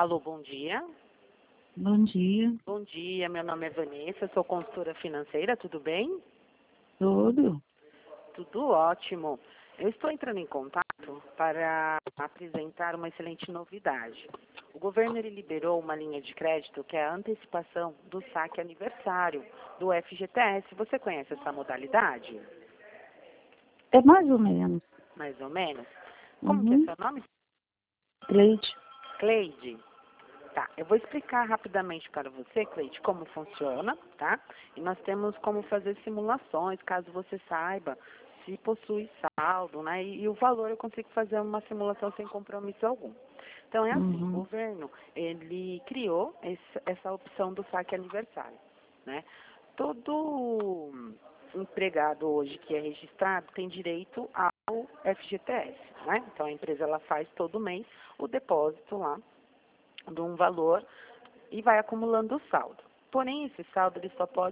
Alô, bom dia. Bom dia. Bom dia, meu nome é Vanessa, sou consultora financeira, tudo bem? Tudo? Tudo ótimo. Eu estou entrando em contato para apresentar uma excelente novidade. O governo ele liberou uma linha de crédito que é a antecipação do saque aniversário do FGTS. Você conhece essa modalidade? É mais ou menos. Mais ou menos. Como que é Uhum. seu nome? Leite. Cleide. Tá, eu vou explicar rapidamente para você, Cleide, como funciona, tá? E nós temos como fazer simulações, caso você saiba se possui saldo, né? E o valor eu consigo fazer uma simulação sem compromisso algum. Então é assim, o Uhum. governo, ele criou essa opção do saque aniversário, né? Todo empregado hoje que é registrado tem direito ao FGTS, né? Então a empresa ela faz todo mês o depósito lá de um valor e vai acumulando o saldo. Porém, esse saldo ele só pode